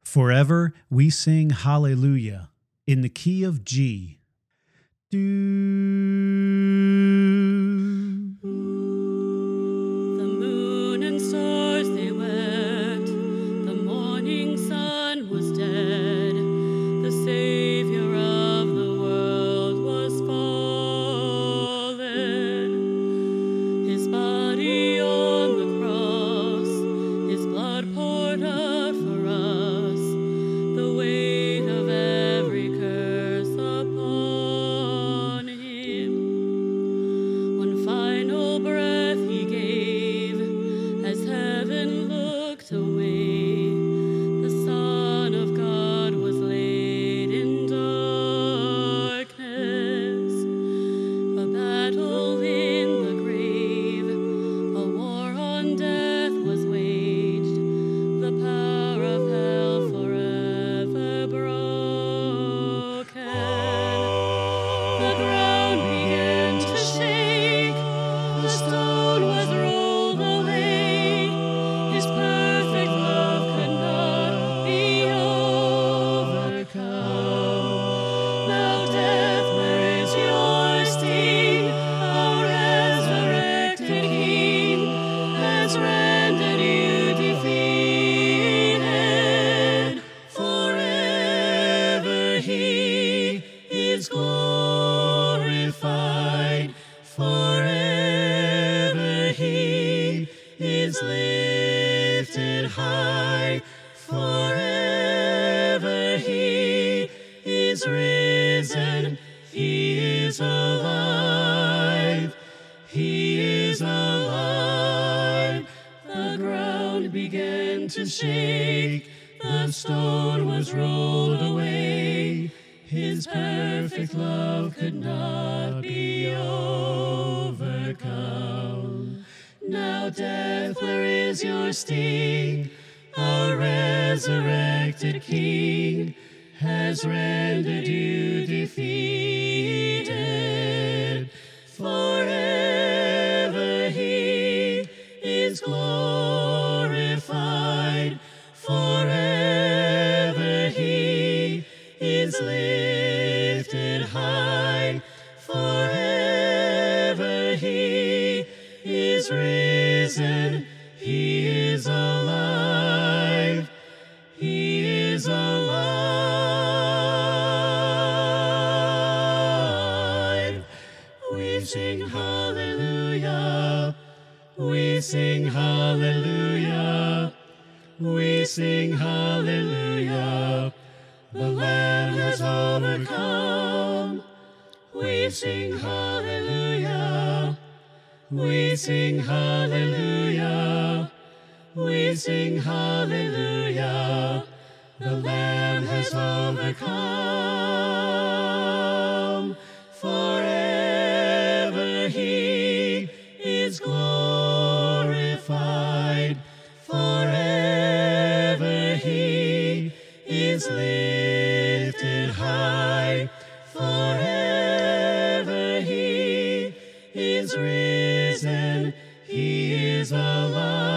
Forever we sing hallelujah in the key of G. Do. The moon and stars they wept, the morning sun was dead, the Savior of the world was fallen. His body on the cross, his blood poured out for us, the weight of every curse upon him. One final breath he gave as heaven looked away. The Son of God was laid in darkness. A battle in the grave, a war on death was waged. The power of hell forever broken. The ground began to shake, the stone was rolled away. His perfect love could not be overcome. Now death, where is your sting? Our resurrected King has rendered you defeated. Forever he is glorified. Forever he is lifted high. Forever he is risen. He is alive. He is alive. The ground began to shake. The stone was rolled away. His perfect love could not be overcome. Now death, where is your sting? Our resurrected King has rendered you defeated. Forever he is glorified. Forever he is lifted high. Forever he is risen. He is alive. He is alive. We sing hallelujah. We sing hallelujah. We sing hallelujah. The Lamb has overcome. We sing hallelujah. We sing hallelujah. We sing hallelujah. The Lamb has overcome. Forever he is glorified. Forever he is lifted high. Forever he is risen. He is alive.